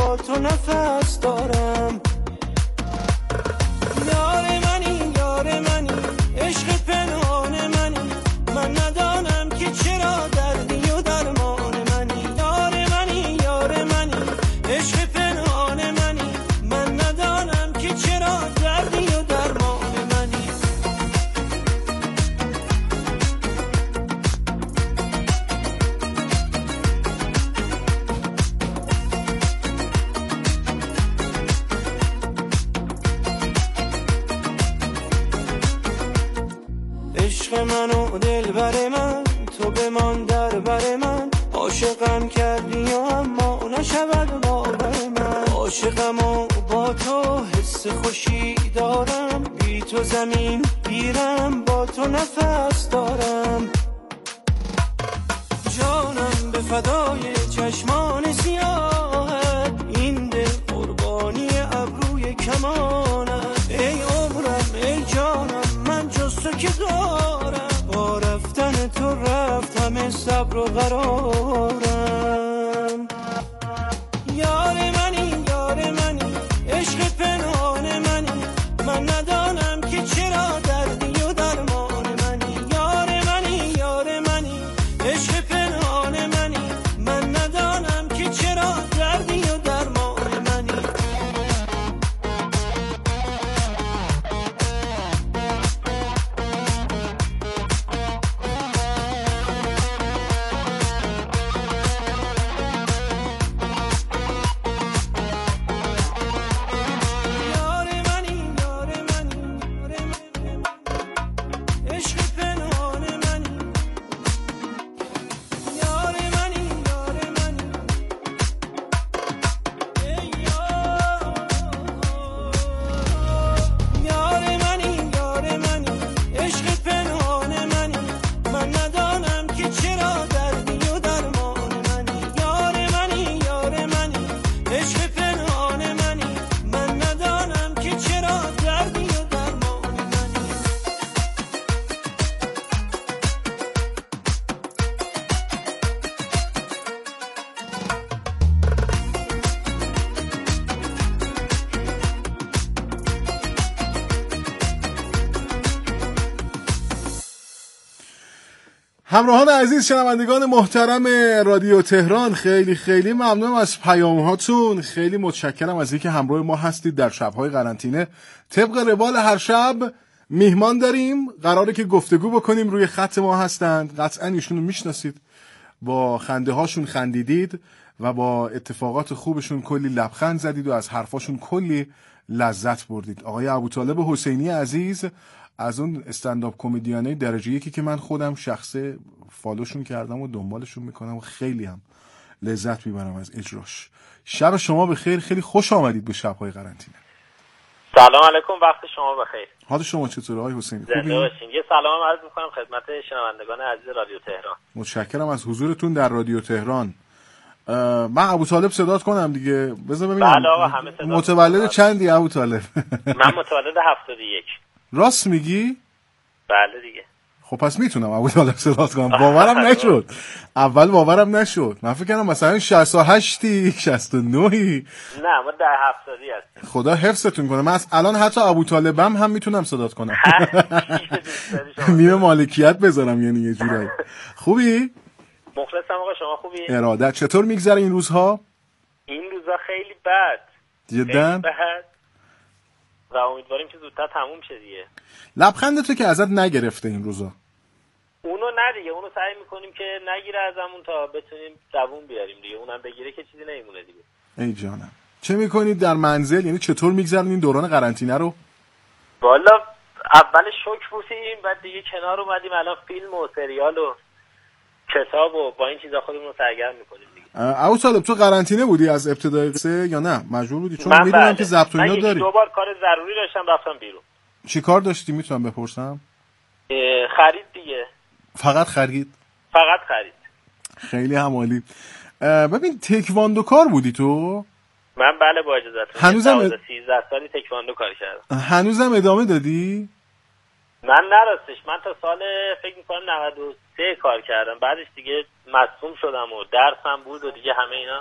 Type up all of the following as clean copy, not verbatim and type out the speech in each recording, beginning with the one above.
با تو نفس دارم. یار منی یار منی عشق پنهان منی، من ندانم که چرا دردی و درمان منی. یار منی یار منی عشق پنهان منی، من ندانم که چرا دردی و درمان منی. عشق من و دلبر من، تو بمان در بر من. عاشقم کردی و اما نشود باور من. عاشقم و با تو حس خوشی دارم، بی تو زمین گیرم با تو نفس دارم. جانم به فدای چشمان سیاهت، این دل قربانی ابروی کمانت. ای عمرم ای جانم من جز تو که دارم، با رفتن تو رفت همه صبر و قرارم. یار منی یار منی عشق پنهان منی، من ندانم که چرا دردی و درمان منی. یار منی یار منی عشق پنهان منی، من ندانم که چرا دردی و درمان منی. همراهان عزیز، شنوندگان محترم رادیو تهران، خیلی خیلی ممنونم از پیام‌هاتون. خیلی متشکرم از اینکه همراه ما هستید در شب‌های قرنطینه. طبق روال هر شب میهمان داریم، قراره که گفتگو بکنیم. روی خط ما هستند، قطعا ایشونو میشناسید، با خنده هاشون خندیدید و با اتفاقات خوبشون کلی لبخند زدید و از حرفاشون کلی لذت بردید. آقای ابوطالب حسینی عزیز، از اون استندآپ کمدیانای درجه یکی که من خودم شخصه فالوشون کردم و دنبالشون میکنم و خیلی هم لذت میبرم از اجراش. شب شما بخیر، خیلی خوش آمدید به شب‌های قرنطینه. سلام علیکم، وقت شما بخیر. حال شما چطوره آقای حسینی؟ زنده باشین. یه سلام عرض میکنم خدمت شنوندگان عزیز رادیو تهران. متشکرم از حضورتون در رادیو تهران. من ابوطالب صدات کنم دیگه؟ بذار ببینم. بله آقا، همه صدا. متولد چندی ابوطالب؟ من متولد 71. راست میگی؟ بله دیگه. خب پس میتونم ابوطالب صدات کنم. باورم نشد. اول باورم نشد. من فکر کردم مثلا 68ی 69ی. نه ما در 70 هستیم. خدا حفظتون کنه. من الان حتی ابوطالبم هم میتونم صدات کنم. میم مالکیت بذارم یعنی یه جورایی. خوبی؟ مخلصم آقا، شما خوبی؟ ارادت. چطور میگذره این روزها؟ این روزها خیلی بد. جدا؟ و امیدواریم که زودتر تموم شه دیگه. لبخندتو که ازت نگرفته این روزا؟ اونو نه دیگه، اونو سعی میکنیم که نگیره ازمون تا بتونیم دووم بیاریم دیگه. اونم بگیره که چیزی نمیمونه دیگه. ای جانم. چه میکنید در منزل؟ یعنی چطور میگذرونید دوران قرنطینه رو؟ والا اول شوک بودیم، بعد دیگه کنار اومدیم، الان فیلم و سریال و کتاب و با این چیزا خودمون رو سرگرم میکنیم دیگه. ابوطالب تو قرنطینه بودی از ابتدای قصه یا نه مجبور بودی؟ چون میدونم که ضبط و اینا داری. من 2 بار کار ضروری داشتم رفتم بیرون. چی کار داشتی میتونم بپرسم؟ خرید دیگه. فقط خرید؟ فقط خرید. خیلی همالی. ببین تکواندو کار بودی تو؟ من بله با اجازهتون. هنوزم 13 سالی تکواندو کار کردم. هنوزم ادامه دادی؟ من نراستش، من تا سال فکر می‌کنم 93 کار کردم، بعدش دیگه مصدوم شدم و درسم بود و دیگه همه اینا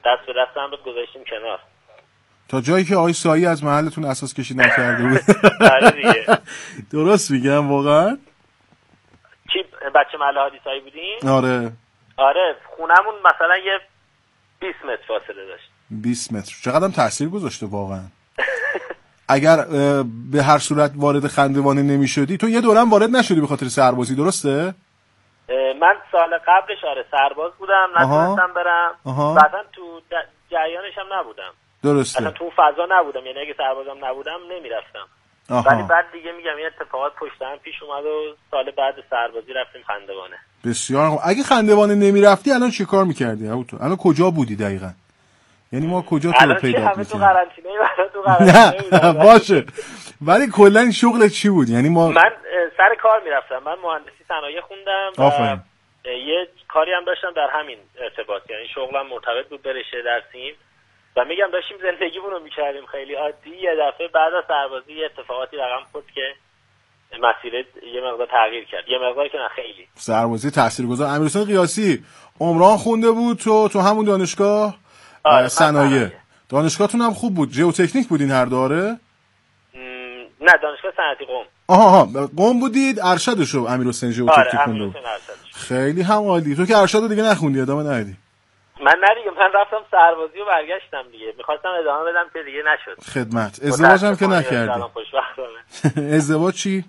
دست به دست هم رو گذاشتیم کنار تا جایی که آقای سایی از محلتون اساس کشی نکرده بود. آره دیگه. درست میگم واقعا؟ چی بچه محل هادی سایی بودیم؟ آره خونمون مثلا یه 20 متر فاصله داشت. 20 متر چقدرم تاثیر گذاشته واقعا. اگر به هر صورت وارد خندوانه نمیشدی، تو یه دورم وارد نشدی به خاطر سربازی، درسته؟ من سال قبلش سرباز بودم، نتونستم برم. بعدن تو جریانش هم نبودم. درسته. اصلا تو فضا نبودم، یعنی اگه سربازم نبودم نمیرفتم. ولی بعد دیگه میگم این اتفاقات پشت هم پیش اومد و سال بعد سربازی رفتیم خندوانه. بسیار خوب. اگه خندوانه نمیرفتی الان چی کار میکردی؟ الان کجا بودی دقیقاً؟ یعنی ما کجا تو رو پیدا می‌کردیم؟ تو قرنطینه نه باشه. ولی کلا شغل چی بود؟ یعنی من سر کار میرفتم. من مهندسی صنایع خوندم و یه کاری هم داشتم در همین ارتباط، یعنی شغلم مرتبط بود به رشته درسیم و میگم داشتیم زندگیمون رو میکردیم خیلی عادی. یه دفعه بعد از سربازی یه اتفاقاتی رقم خورد که مسیر یه مقدار تغییر کرد. یه مقدار که نه خیلی. سربازی تاثیرگذار. امیرحسین قیاسی عمران خونده بود تو همون دانشگاه صنایع. دانشگاهتون هم خوب بود، ژئوتکنیک بودین هر داره؟ نه دانشگاه صنعتی قم. قم بودید. ارشدشو امیرحسین ژئوتکنیک خونده بود. خیلی هم عالی. تو که ارشدو دیگه نخوندی، ادامه ندادی؟ من دیگه من رفتم سربازی و برگشتم دیگه. می‌خواستم ادامه بدم که دیگه نشد. خدمت. ازدواج هم که نکردی. ازدواج چی؟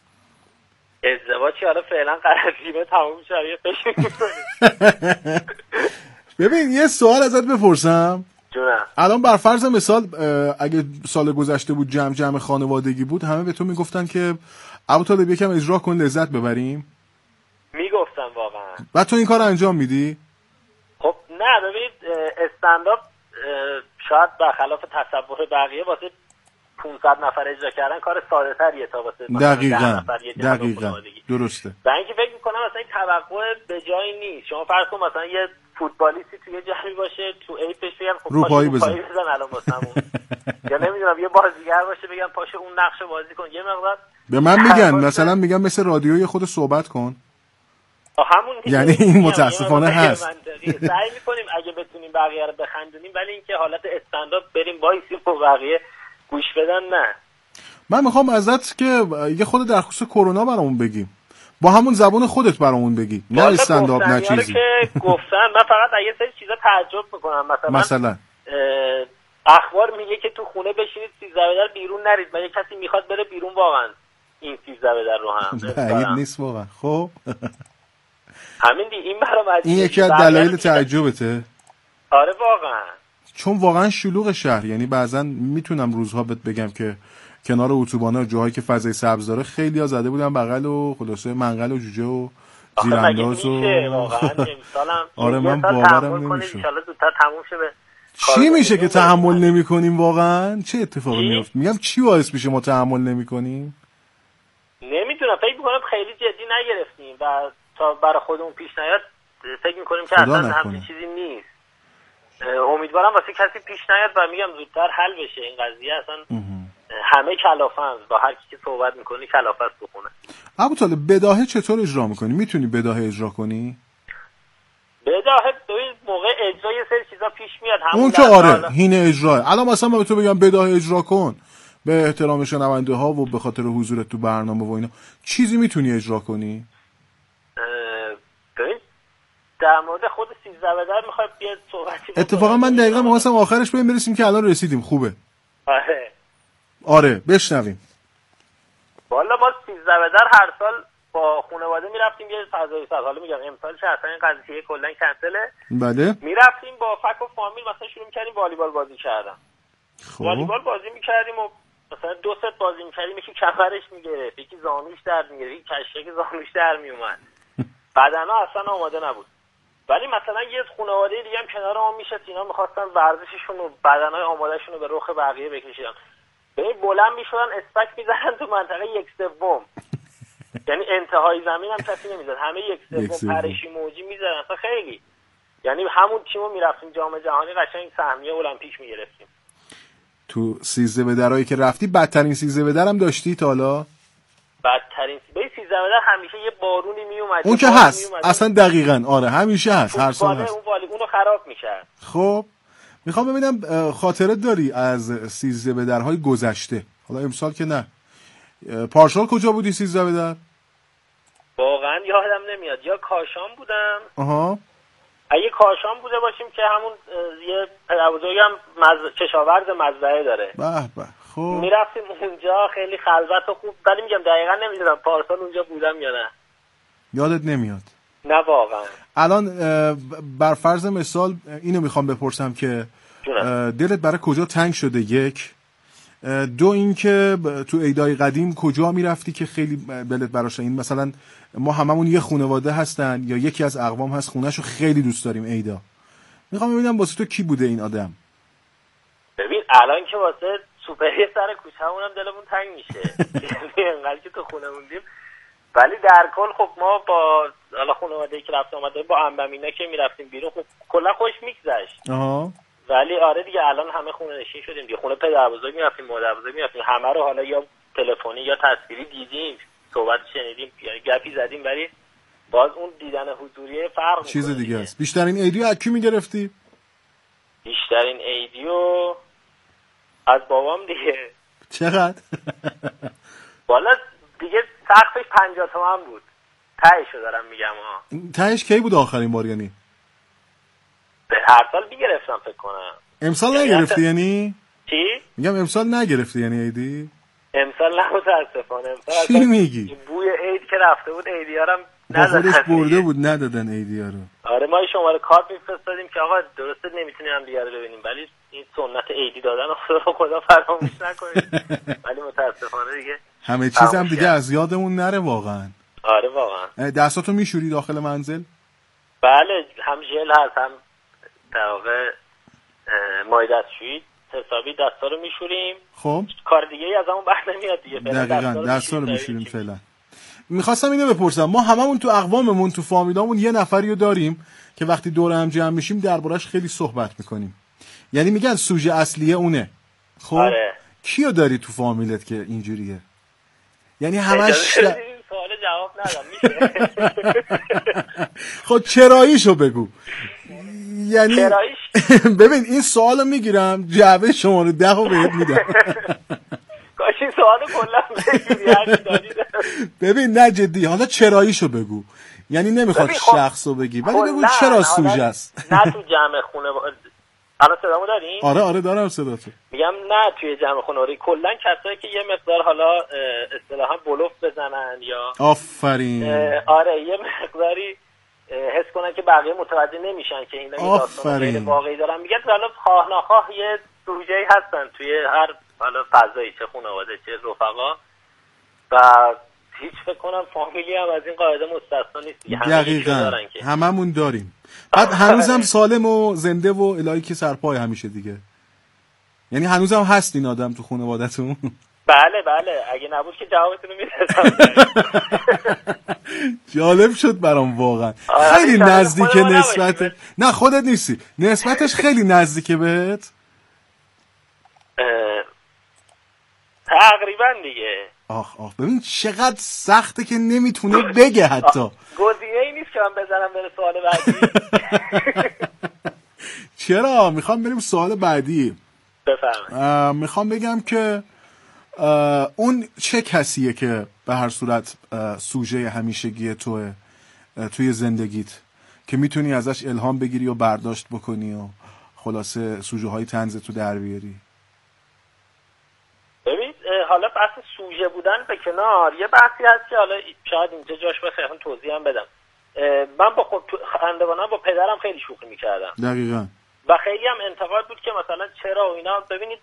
حالا فعلا قرضیمه تموم شد، یه فکر می‌کنم. ببین یه سوال ازت بپرسم. جونم. الان بر فرض مثال اگه سال گذشته بود جمع خانوادگی بود، همه به تو میگفتن که ابوطالب یکم اجرا کن لذت ببریم. میگفتن واقعا. بعد تو این کار انجام میدی؟ خب نه ببینید استندآپ شاید برخلاف تصور بقیه واسه 500 نفر اجرا کردن کار ساده تریه تا واسه دقیقاً درسته. و اینکه فکر میکنم مثلا این توقع به جایی نیست. شما فرض کن مثلا یه فوتبالیستی توی جمعی باشه، تو ایپش بگن خب رو پایی بزن الان واسمون یا نمیدونم یه بازیگر باشه بگن پاشو اون نقش بازی کن. یه مقدار به من میگن مثلا میگن مثل رادیوی خود صحبت کن. همون یعنی این متاسفانه هست. سعی میکنیم اگه بتونیم بقیه رو بخندونیم، ولی اینکه حالت استندآپ بریم وایسیم و بقیه گوش بدن نه. من میخوام ازت که یه خود در خصوص کرونا برامون بگیم، با همون زبان خودت برامون بگی، نه استندآپ نه چیزی که گفتن. من فقط یه سری چیزا تعجب میکنم. مثلا اخبار میگه که تو خونه بشینید 13 بدر بیرون نرید. من کسی میخواد بره بیرون واقعا این 13 بدر رو هم بعید نیست واقعا. خب همین این برام این یکی از دلایل تعجبته. آره واقعا، چون واقعا شلوغ شهر. یعنی بعضا میتونم روزها بهت بگم که کنار اتوبانا جاهایی که فضای سبز داره خیلی ها زده بودن بغل و خلاصه منقل و جوجه و زیرانداز و آره من باورم نمیشه. چی میشه که تحمل نمی‌کنیم واقعا؟ چه اتفاقی میفته؟ میگم چی باعث میشه ما تحمل نمی‌کنیم؟ نمیدونم، فکر می‌کنم خیلی جدی نگرفتیم و تا برای خودمون پیش نیاد فکر می‌کنیم که اصلا همچین چیزی نیست. امیدوارم واسه کسی پیش نیاد و میگم زودتر حل بشه این قضیه. اصلا همه کلافه‌اند، با هر کی که صحبت می‌کنی کلافه است بخونه. ابوطالب بداهه چطور اجرا می‌کنی؟ میتونی بداهه اجرا کنی؟ بداهه ببین موقع اجرا یه سری چیزا پیش میاد، اون که آره هینه اجرا. الان مثلا من به تو بگم بداهه اجرا کن به احترام شنونده ها و به خاطر حضورت تو برنامه و اینا، چیزی میتونی اجرا کنی؟ ببین در مورد خود 13 بدر میخوای بیاد صحبتی اتفاقا من دقیقاً می‌خواستم آخرش برسیم که الان رسیدیم. خوبه آره بشنویم. والا ما 13 بدر هر سال با خانواده میرفتیم یه فضای سال. حالا میگم امسال چه اصلا این قضیه کلا کنسله. بله میرفتیم با فک و فامیل مثلا شروع می‌کردیم والیبال بازی کردن. والیبال بازی می‌کردیم و مثلا 2 ست بازی می‌کردیم، یکی کمرش میگرفت، یکی زانوش درد می‌گرفت، یکی کشک زانوش در میومد. بدنا اصلا آماده نبود. ولی مثلا یه خانواده دیگه هم کنار ما میشد، اینا می‌خواستن ورزششون و بدنای آمادهشون رو به رخ بقیه بکشن. ببین بلند می‌شدن اسپک می‌زدن تو منطقه 1/3. یعنی انتهای زمین هم کسی نمیزد، همه 1/3 پرشی موجی میزدن. اصلا خیلی یعنی همون تیمو میرفتیم جام جهانی قشنگ سهمیه المپیک میگرفتیم. تو 13 بدرایی که رفتی بدترین 13 بدر هم داشتی تا حالا؟ بدترین به 13 بدر همیشه یه بارونی میومد. اون که هست اصلا دقیقاً آره همیشه هست هر سال هست. اون والیبال اونو خراب می‌کرد. خب میخوام ببینم خاطرت داری از 13 به درهای گذشته؟ حالا امسال که نه. پارسال کجا بودی 13 به در؟ واقعا یادم نمیاد، یا کاشان بودم. آها. اگه کاشان بوده باشیم که همون یه پدربزرگم کشاورز مزرعه داره. به به. خب میرفتیم اونجا، خیلی خلوت و خوب، ولی میگم دقیقا نمیدونم پارسال اونجا بودم یا نه. یادت نمیاد؟ نه واقعا. الان بر فرض مثال اینو میخوام بپرسم که دلت برای کجا تنگ شده؟ یک. دو اینکه تو عیدای قدیم کجا میرفتی که خیلی دلت براش این؟ مثلا ما هممون یه خانواده هستن یا یکی از اقوام هست خونه‌شو خیلی دوست داریم عیدا. میخوام ببینم واسه تو کی بوده این آدم؟ ببین الان که واسه سوپری سر کوچه‌مون هم دلمون تنگ میشه. یعنی انقدر که تو خونه موندیم، ولی در کل خب ما با حالا خانواده‌ای که رفت آمده با عمم که میرفتیم بیرون، خب کلا خوش میگذشت. آها. ولی آره دیگه الان همه خونه نشین شدیم دیگه. خونه پدربزرگ میرفتیم، مادربزرگ میرفتیم، همه رو حالا یا تلفنی یا تصویری دیدیم، صحبت شنیدیم، یعنی گپی زدیم، ولی باز اون دیدن حضوری فرق میکنه. چیز دیگه است. بیشترین عیدیو از کی میگرفتی؟ بیشترین عیدیو از بابام دیگه. چقدر؟ والا دیگه سقفش 50 تومن بود. تهشو دارم میگم ها. تهش کی بود آخرین بار یعنی؟ به هر سال میگرفتم فکر کنم. امسال نگرفتی یعنی؟ چی؟ میگم امسال نگرفتی یعنی عیدی؟ امسال نه متاسفانه. امسال چی میگی؟ بوی عید که رفته بود عیدیارم با خودش برده بود ندادن عیدیا رو. آره ما شماره کارت میفرستادیم که آقا درسته نمیتونیم هم دیگه رو ببینیم، ولی این سنت عیدی دادن رو خدا فراموش نکنید. ولی متاسفانه دیگه همه چیز هم دیگه از یادمون نره واقعا. آره واقعا. دستاتو میشوری داخل منزل؟ بله، هم ژل هست، هم در واقع مای دستشویی، حسابی دستا رو میشوریم. خب کار دیگه ای از همون بر نمیاد دیگه. دقیقاً دستا رو میشوریم فعلا. میخواستم اینو بپرسم، ما هممون تو اقواممون تو فامیلامون یه نفریو داریم که وقتی دور هم جمع میشیم دربارش خیلی صحبت میکنیم، یعنی میگن سوژه اصلیه اونه. خب آره. کیو داری تو فامیلت که اینجوریه؟ یعنی همش سوال جواب ندم میشه؟ خب چراییشو بگو. یعنی چراییش ببین این سوالو میگیرم جعبه شماره 10 رو بهت میدم. کاش این سوالو کلا بگیری. ببین نه جدی، حالا چراییشو بگو. یعنی نمیخواد شخصو بگی ولی بگو چرا سوژه است. نه تو جمع خونه الان صدامو دارین؟ آره دارم صداتو. میگم نه توی جمع خانوادگی کلا کسایی که یه مقدار حالا اصطلاحا بلوف بزنن یا آفرین آره یه مقداری حس کنن که بقیه متوجه نمیشن که اینا یه داستان غیر واقعی دارن، میگن حالا خواه ناخواه یه سوژه‌ای هستن توی هر حالا فضایی، چه خانواده چه رفقا، و هیچ فکر کنم فامیلی هم از این قاعده مستثنا نیست دیگه. دقیقاً هممون داریم. بعد هنوزم سالم و زنده و الهی که سرپای همیشه دیگه. یعنی هنوزم هست این آدم تو خانواده‌تون؟ بله اگه نبود که جوابتون رو میدادم. جالب شد برام واقعا. خیلی نزدیک نسبت. نه خودت نیستی، نسبتش خیلی نزدیکه بهت. تقریبا دیگه. آخ ببین چقدر سخته که نمیتونه بگه حتی. گزینه‌ای نیست که من بزنم بره سوال بعدی. چرا؟ میخوام بریم سوال بعدی. بفرمایید. میخوام بگم که اون چه کسیه که به هر صورت سوژه همیشگی توی زندگیت که میتونی ازش الهام بگیری و برداشت بکنی و خلاصه سوژه های طنز تو در بیاری؟ ببین حالا بحث سوژه بودن به کنار، یه بحثی هست که حالا شاید اینجا جاش بخوام توضیح هم بدم. من با خواندگانم با پدرم خیلی شوخی میکردم. دقیقاً. و خیلی هم انتقاد بود که مثلا چرا و اینا. ببینید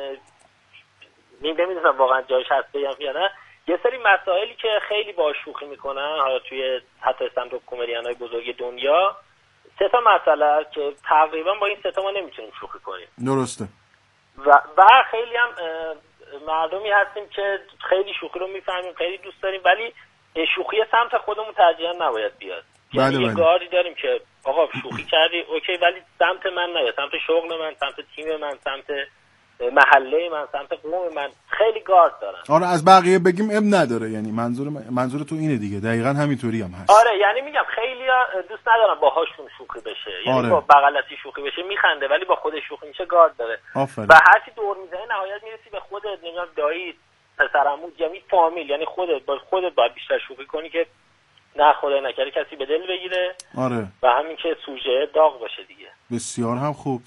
نمیدونم واقعا جایش هست بگم یا نه، یه سری مسائلی که خیلی با شوخی میکنن حالا توی حتی استندآپ کمدینای بزرگ دنیا، 3 تا مسئله که تقریبا با این 3 تا ما نمیتونیم شوخی کنیم. درسته. و خیلی هم مردمی هستیم که خیلی شوخی رو میفهمیم، خیلی دوست داریم، ولی شوخی سمت خودمون ترجیحاً نباید بیاد. یعنی یه گاردی داریم که آقا شوخی کردی اوکی، ولی سمت من نباید، سمت شغل من، سمت تیم من، سمت محله من، سمت قوم من خیلی گارد دارن. آره از بقیه بگیم اب نداره، یعنی منظور تو اینه دیگه. دقیقاً همینطوری هم هست. آره یعنی میگم خیلی دوست ندارن باهاشون شوخی بشه، یعنی آره. با بغلتی شوخی بشه میخنده ولی با خودش شوخی میشه گارد داره. آفرین. و هر چی دور میزنه نهایت میرسی به خودت، نمیدونم دایی، پسرعمو، یعنی فامیل، یعنی خودت باید بیشتر شوخی کنی که نه خدای نکرده کسی به دل بگیره. آره. و همین که سوژه داغ باشه دیگه. بسیار هم خوب.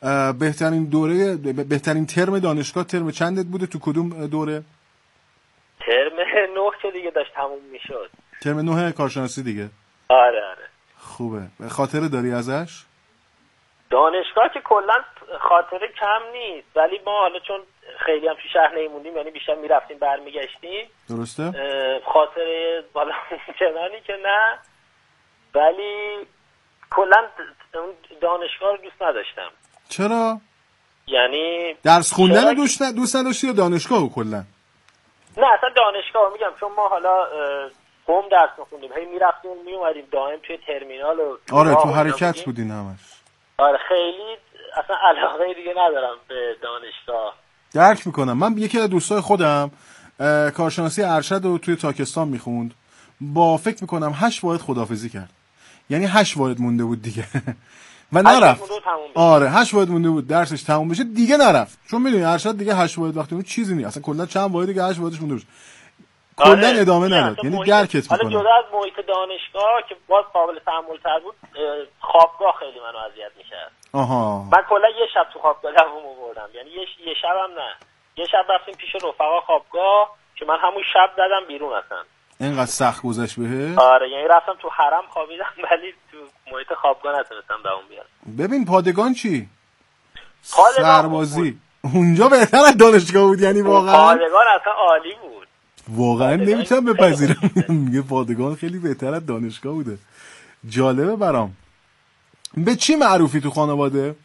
بهترین ترم دانشگاه ترم چندت بوده؟ تو کدوم دوره؟ ترم 9 که دیگه داشت تموم میشد. ترم 9 کارشناسی دیگه. آره. خوبه. خاطره داری ازش؟ دانشگاه که کلا خاطره کم نیست، ولی ما حالا چون خیلی هم تو شهر نیموندیم، یعنی بیشتر میرفتیم برمیگشتیم. درسته؟ خاطره بالا چنانی که نه، ولی کلا دانشگاه رو دوست نداشتم. چرا؟ یعنی درس خوندن رو دوست نداشتی یا دانشگاه رو کلا؟ نه اصلا دانشگاه میگم، چون ما حالا قم درس میخوندیم، هی میرفتیم میومدیم دائم توی ترمینال و آره تو حرکت بودین همش. آره خیلی اصلا علاقه دیگه ندارم به دانشگاه. درک میکنم. من یکی از دوستای خودم کارشناسی ارشد رو توی تاکستان میخوند، با فکر میکنم 8 واحد خداحافظی کرد، یعنی 8 واحد مونده بود دیگه و نرفت. آره 8 واحد مونده بود درسش تموم بشه دیگه نرفت، چون میدونی ارشد دیگه 8 واحد وقتی اون چیزی نیست اصلا، کلا چند واحد دیگه 8 واحدش مونده بود، کلا ادامه نداد. یعنی درکت میکنم. حالا جدا از محیط دانشگاه که باز قابل تحمل تر بود، خوابگاه خیلی منو اذیت میکرد. آها. من کلا یه شب تو خوابگاه دووم آوردم، یعنی یه شبم نه، یه شب رفتیم پیش رفقا خوابگاه که من همون شب زدم بیرون اصلا. اینقدر سخت گذشت بهت؟ آره یعنی رفتم تو حرم خوابیدم ولی تو محیط خوابگاه نتونستم دووم بیارم. ببین پادگان چی؟ پادگان سربازی اونجا بهتر از دانشگاه بود، یعنی واقعا پادگان اصلا عالی بود. واقعا نمیتونم بپذیرم. میگه پادگان خیلی بهتر از دانشگاه بوده. جالبه برام. به چی معروفی تو خانواده؟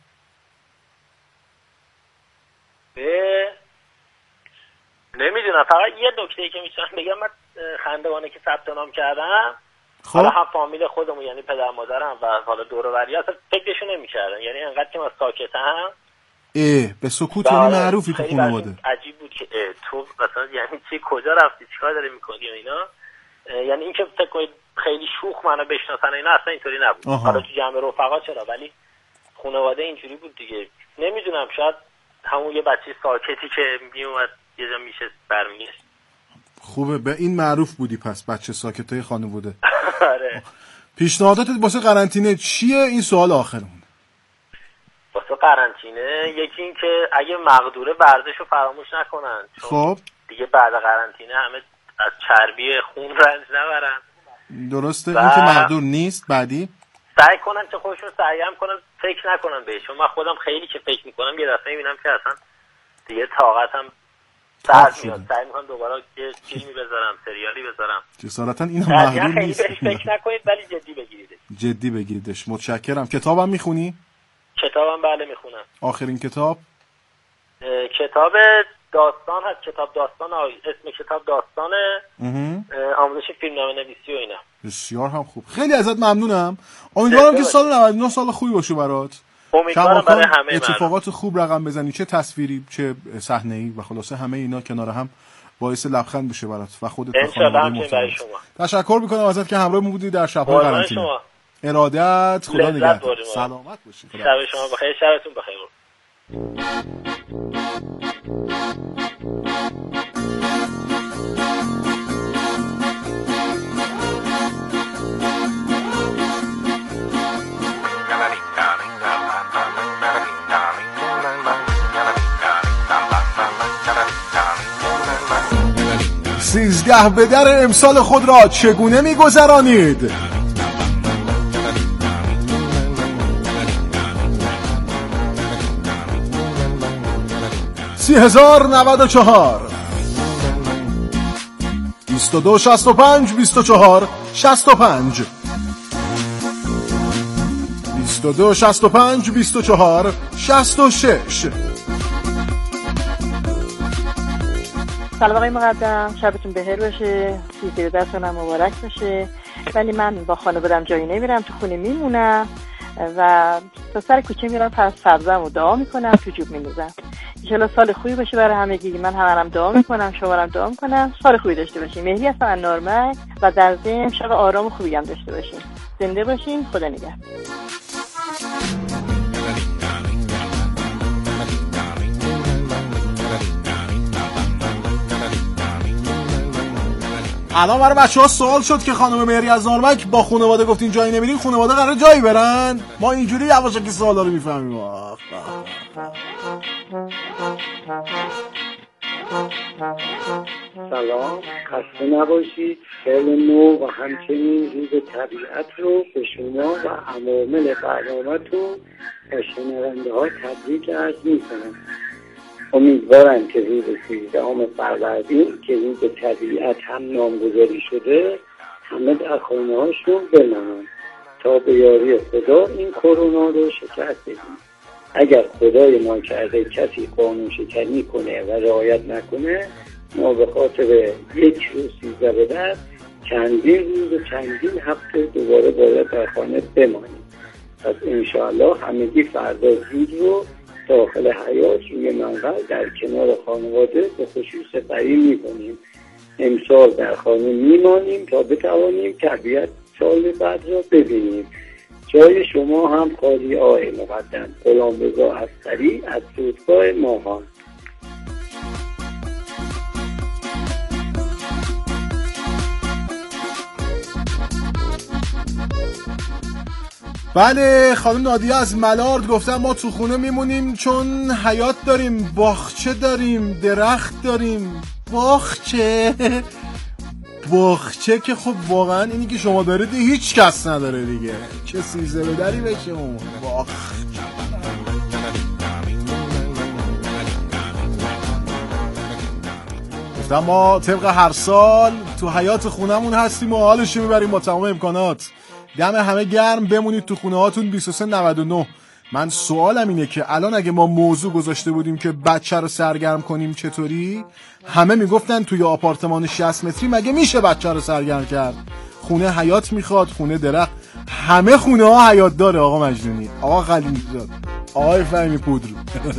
نمیدونم، فقط یه نکته‌ای که میتونم بگم، من خندوانه که ثبت نام کردم، خب حالا هم فامیل خودمون یعنی پدر مادرم و حالا دور و بری اصلا فکرشو نمی‌کردن، یعنی انقدر که من ساکتم به سکوت یعنی معروفی تو خانواده. عجیب بود که تو مثلا یعنی چی، کجا رفتی، چیکار داری می‌کنی و اینا، یعنی اینکه فکر کنید خیلی شوخ منو بشناسن اینا اصلا اینطوری نبود. حالا تو جمع رفقا چرا، ولی خانواده اینجوری بود دیگه. نمیدونم شاید همون یه بچه ساکتی که میومد یه جا میشه برمیگشت. خوبه، به این معروف بودی پس، بچه ساکتای خانواده. آره. پیشنهاداتت واسه قرنطینه چیه؟ این سوال آخرمون. واسه قرنطینه یکی این که اگه مقدوره ورزشو فراموش نکنن، چون خب دیگه بعد قرنطینه همه از چربی خون رنج نبرن. درسته. این که مقدور نیست. بعدی سعی کنن که خودشون سعیم کنن فکر نکنن بهش، چون من خودم خیلی که فکر میکنم یه دفعه میبینم که اصلا دیگه طاقتم سر میاد، سعی میکنم دوباره یه فیلمی بذارم، سریالی بذارم. جسارتا این هم مقدور نیست. خیلی بهش فکر نکنید ولی جدی بگیریدش. متشکرم. کتابم میخونی؟ کتابم بله میخونم. آخرین کتاب؟ کتاب داستان هست، کتاب داستان، اسم کتاب داستانه، آموزش فیلمنامه نویسی و اینا. بسیار هم خوب. خیلی ازت ممنونم. امیدوارم که سال 99 سال خوبی باشه برات. امیدوارم برای همه اتفاقات خوب رقم بزنی، چه تصویری چه صحنه‌ای، و خلاصه همه اینا کنار هم باعث لبخند بشه برات و خودت و خانواده محترم. تشکر میکنم ازت که همراهمون بودی در شب‌های قرنطینه. ارادت، خدا نگهدار. سلامت باشی. شب شما بخیر، شبتون بخیر. سیزده به در امسال خود را چگونه می‌گذرانید؟ 30,094 22 65 24 65 22 65 24 66. سلام آقای مقدم، شبتون بخیر باشه، 13 سالم مبارک باشه. ولی من با خانواده‌ام جایی نمیرم، تو خونه میمونم و تا سر کوچه میرم پس سبزم و دعا میکنم، تو جوب میندازم. انشالله سال خوبی باشه برای همگی. من هم دعا میکنم، شما هم دعا میکنم، سال خوبی داشته باشیم. مهری هستم از نارمک و در ضمن شب آرام و خوبی هم داشته باشیم. زنده باشین، خدا نگهدار. الان برای بچه‌ها سوال شد که خانم مهری از نارمک با خانواده گفتین جایی نمیرین، خانواده قراره جایی برن؟ ما اینجوری یواشکی سوالا رو میفهمیم. سلام، خسته نباشید. سال نو و همچنین روز طبیعت رو به شما و عوامل برنامه‌تون و شنونده ها تبریک عرض می‌کنم. امیدوارم که روز 13 فروردین که روز طبیعت هم نامگذاری شده همه در خانه هاشون بمانند تا به یاری خدا این کرونا رو شکست بدیم. اگر خدای ما کرده کسی قانون شکنی کنه و رعایت نکنه، ما به خاطر یک روز 13 به بعد چندین روز و چندین هفته دوباره باید در خانه بمانیم. پس انشاءالله همگی فردا زود رو داخل حیاط روی منقل در کنار خانواده به خصوص سپری میکنیم. امسال در خانه میمانیم تا بتوانیم طبیعت سال بعد را ببینیم. جای شما هم خالی آقای مقدم. غلامرضا عسکری از فرودگاه ماهان. بله، خانم نادیه از ملارد گفتن ما تو خونه میمونیم چون حیاط داریم، باغچه داریم، درخت داریم. باغچه که خب واقعا اینی که شما دارید هیچ کس نداره دیگه. چه سیزه به دری بشه اون گفتن ما طبق هر سال تو حیاط خونمون هستیم و حالشو میبریم با تمام امکانات. دم همه گرم، بمونید تو خونه هاتون. 2399. من سوالم اینه که الان اگه ما موضوع گذاشته بودیم که بچه رو سرگرم کنیم چطوری؟ همه میگفتن توی آپارتمان 60 متری مگه میشه بچه رو سرگرم کرد؟ خونه حیاط میخواد، خونه درخت، همه خونه ها حیاط داره. آقا مجنونی، آقا خلیلزاد، آقای فهمی پودرو.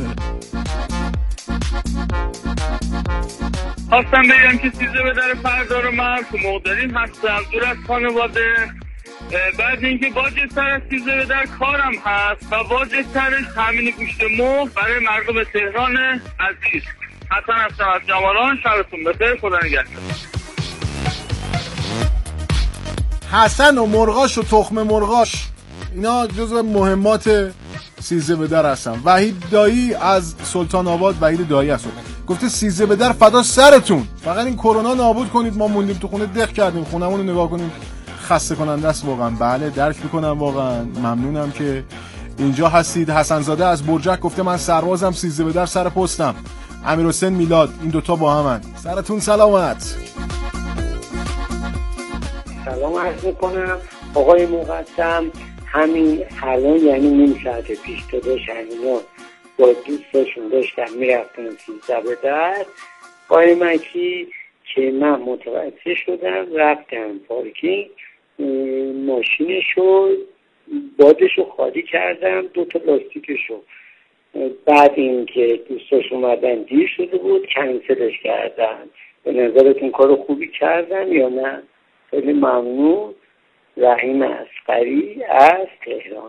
خواستم بگم که سیزه به در فردا رو من تو مقدرین هستم، دور از خانواده. بعد اینکه واجب‌تر از سیزه به در کارم هست و واجب‌ترش تامین گوشت مرغ برای مردم تهران عزیز. حسن هستم از جمالان. شبتون بخیر، خدا نگهدار. حسن و مرغاش و تخم مرغاش اینا جزو مهمات سیزه به در هستن. وحید دایی از سلطان آباد، وحید دایی هست، گفته سیزه به در فدا سرتون، فقط این کرونا نابود کنید. ما موندیم تو خونه، دق کردیم، خونمون رو نگاه کنیم، خسته کننده است واقعا. بله درک میکنم واقعا. ممنونم که اینجا هستید. حسن زاده از برجک گفته من سربازم، سیزده به در سر پستم. امیرحسین میلاد، این دوتا با همن. سرتون سلامت. سلام عرض میکنم آقای مقدم. همین الان یعنی نیم ساعت پیش تا داشت همینا با دوستاشون داشتم میرفتن سیزده به در آقای مکی که من متوجه شدم، رفتم پارکینگ، ماشینشو بادشو خالی کردم، 2 تا لاستیکشو. بعد این که دوستاش اومدن دیر شده بود کنسلش کردن. به نظرتون کار خوبی کردن یا نه؟ خیلی ممنون. رحیم عسکری از تهران.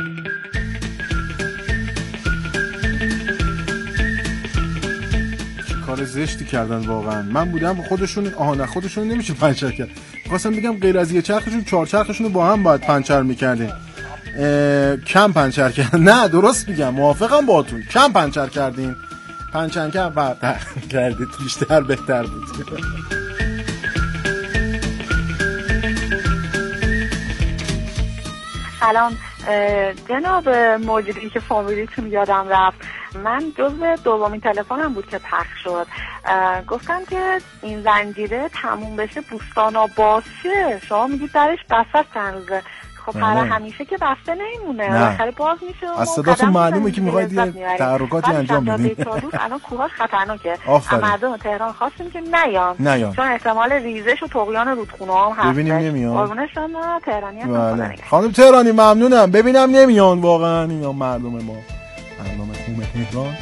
کار زشتی کردن واقعا. من بودم خودشون نمیشه پنچر کرد. خواستم بگم غیر از یه چرخشون 4 چرخشون رو با هم باید پنچر میکردین. کم پنچر کردین. نه درست میگم، موافقم باهاتون. کم پنچر کردین. پنچر کردید بیشتر بهتر بود. سلام جناب موجودی که فامیلیتون یادم رفت. من جزو دومین تلفنم بود که پخش شد. گفتم که این زنجیره تموم بشه بوستان باشه، شما میگید درش بسته چند روزه. خب برای همیشه که بسته نمیمونه، بالاخره باز میشه. از صداتون معلومه که میخواید یه تحرکاتی انجام بدید. الان کوهاش خطرناکه. مردم تهران خواستیم که نیان چون احتمال ریزش و طغیان رودخونه هم هست. ببینیم نمیان. قربون شما تهرانی هستن. خانم تهرانی ممنونم. ببینم نمیان واقعا اینا مردم ما. مردم خوب تهران.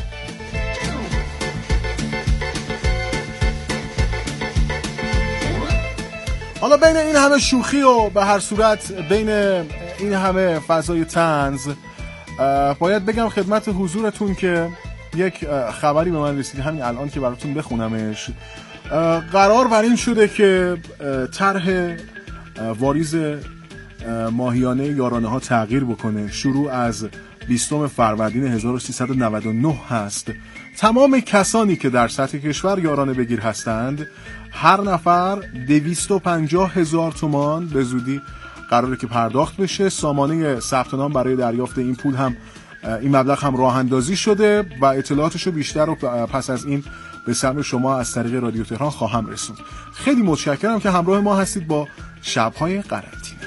حالا بین این همه شوخی و به هر صورت بین این همه فضای طنز باید بگم خدمت حضورتون که یک خبری به من رسید همین الان که براتون بخونمش. قرار بر این شده که طرح واریز ماهیانه یارانه ها تغییر بکنه. شروع از 20 فروردین 1399 هست. تمام کسانی که در سطح کشور یارانه بگیر هستند هر نفر 250,000 تومان به زودی قراره که پرداخت بشه. سامانه ثبت نام برای دریافت این پول هم این مبلغ هم راه اندازی شده و اطلاعاتشو بیشتر رو پس از این به سمع شما از طریق رادیو تهران خواهم رسوند. خیلی متشکرم که همراه ما هستید با شب‌های قرنطینه.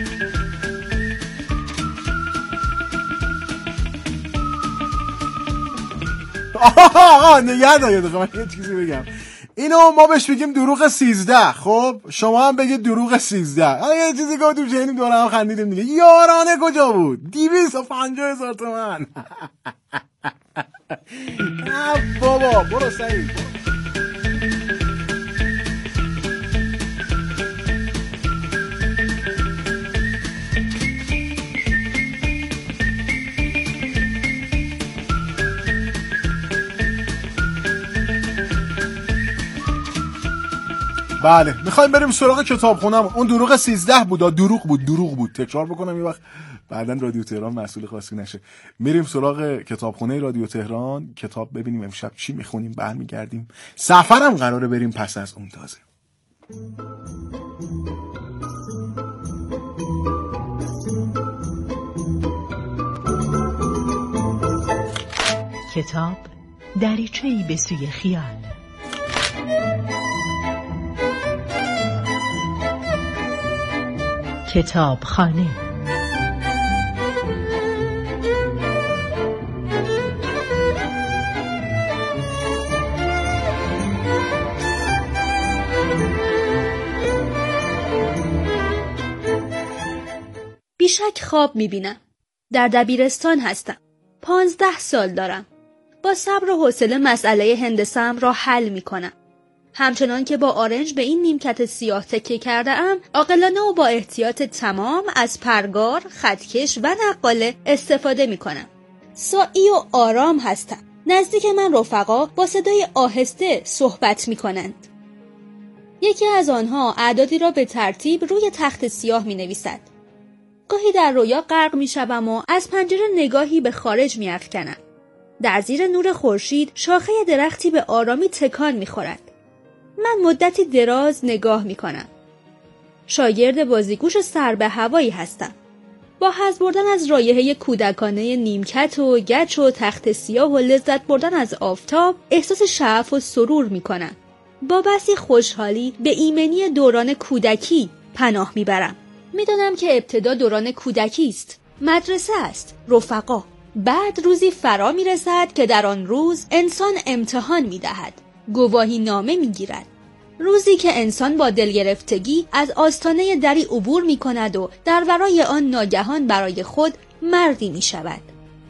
نگه دارید من یه چیزی بگم. اینو ما بهش بگیم دروغ 13. خب شما هم بگید دروغ 13. یه چیزی گفتم شنیدیم دوره هم خندیدیم دیگه. یارانه کجا بود؟ 250,000 تومان. بابا برو سعید. بله میخوایم بریم سراغ کتابخونم. اون دروغ 13 بود. دروغ بود. تکرار بکنم یه وقت بعدن رادیو تهران مسئول خاصی نشه. میریم سراغ کتابخونه رادیو تهران، کتاب ببینیم امشب چی میخونیم، برمیگردیم. سفرم قراره بریم پس از اون تازه. کتاب دریچه‌ای به سوی خیال. کتابخانه. بیشک خواب میبینم. در دبیرستان هستم. 15 سال دارم. با صبر و حوصله مسئله هندسه‌ام را حل میکنم. همچنان که با آرنج به این نیمکت سیاه تکیه کرده ام، عاقلانه و با احتیاط تمام از پرگار، خطکش و نقاله استفاده می کنم. سائی و آرام هستم. نزدیک من رفقا با صدای آهسته صحبت می کنند. یکی از آنها اعدادی را به ترتیب روی تخت سیاه می نویسد. گاهی در رویا غرق می شوم و از پنجره نگاهی به خارج می افکنم. در زیر نور خورشید شاخه درختی به آرامی تکان می خورد. من مدتی دراز نگاه می کنم. شاگرد بازیگوش سر به هوایی هستم. با حظ بردن از رایحه کودکانه نیمکت و گچ و تخت سیاه و لذت بردن از آفتاب احساس شعف و سرور می کنم. با بسی خوشحالی به ایمنی دوران کودکی پناه می برم. می دانم که ابتدا دوران کودکی است. مدرسه است. رفقا. بعد روزی فرا می رسد که در آن روز انسان امتحان می دهد. گواهی نامه می گیرد. روزی که انسان با دلگرفتگی از آستانه دری عبور می کند و در ورای آن ناگهان برای خود مردی می شود.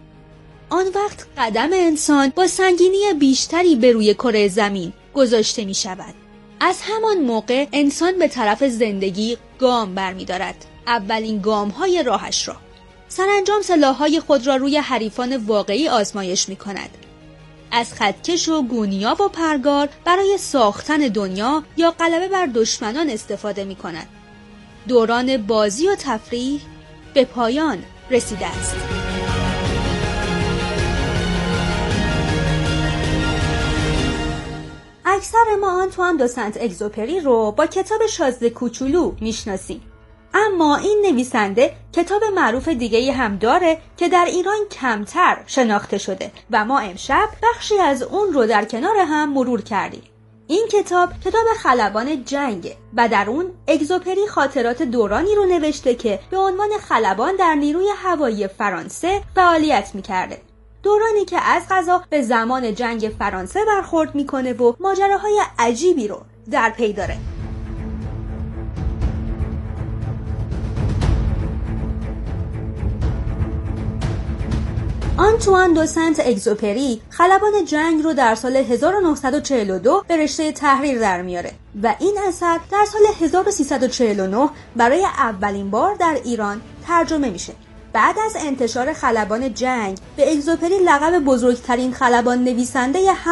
آن وقت قدم انسان با سنگینی بیشتری به روی کره زمین گذاشته می شود. از همان موقع انسان به طرف زندگی گام برمی دارد. اولین گام های راهش را. سرانجام سلاح‌های خود را روی حریفان واقعی آزمایش می کند. از خطکش و گونیا و پرگار برای ساختن دنیا یا غلبه بر دشمنان استفاده می کند. دوران بازی و تفریح به پایان رسیده است. اکثر ما آنتوان دو سنت اگزوپری رو با کتاب شازده کوچولو میشناسیم. اما این نویسنده کتاب معروف دیگه‌ای هم داره که در ایران کمتر شناخته شده و ما امشب بخشی از اون رو در کنار هم مرور کردیم. این کتاب خلبان جنگه و در اون اگزوپری خاطرات دورانی رو نوشته که به عنوان خلبان در نیروی هوایی فرانسه فعالیت میکرده. دورانی که از قضا به زمان جنگ فرانسه برخورد میکنه و ماجراهای عجیبی رو در پی داره. آنتوان دو سنت اگزوپری خلبان جنگ رو در سال 1942 به رشته تحریر در میاره و این اثر در سال 1349 برای اولین بار در ایران ترجمه میشه. بعد از انتشار خلبان جنگ به اگزوپری لقب بزرگترین خلبان نویسنده